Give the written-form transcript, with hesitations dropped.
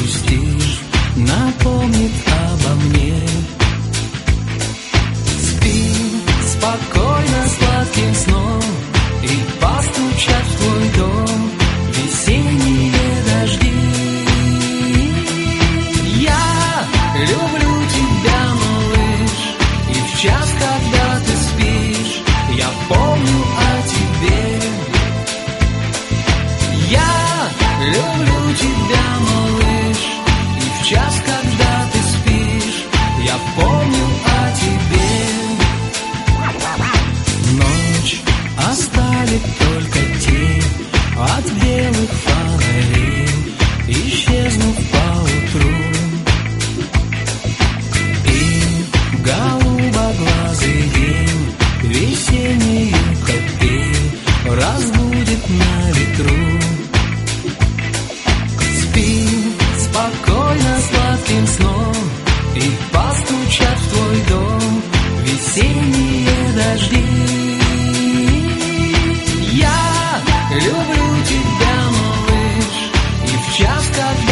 стих напомнит обо мне. Спи спокойно сладким сном, и постучат в твой дом весенние дожди. Я люблю тебя, малыш, и в час, когда ты спишь, я помню о тебе. Я люблю тебя, малыш, и в час, когда ты спишь, я помню о тебе. Ночь оставит только тень от белых фонарей, исчезнув поутру. И голубоглазый день весеннюю капель разбудит на ветру. Спи спокойно сладким сном, и постучат в твой дом весенние дожди. Я люблю тебя, малыш, и в час, когда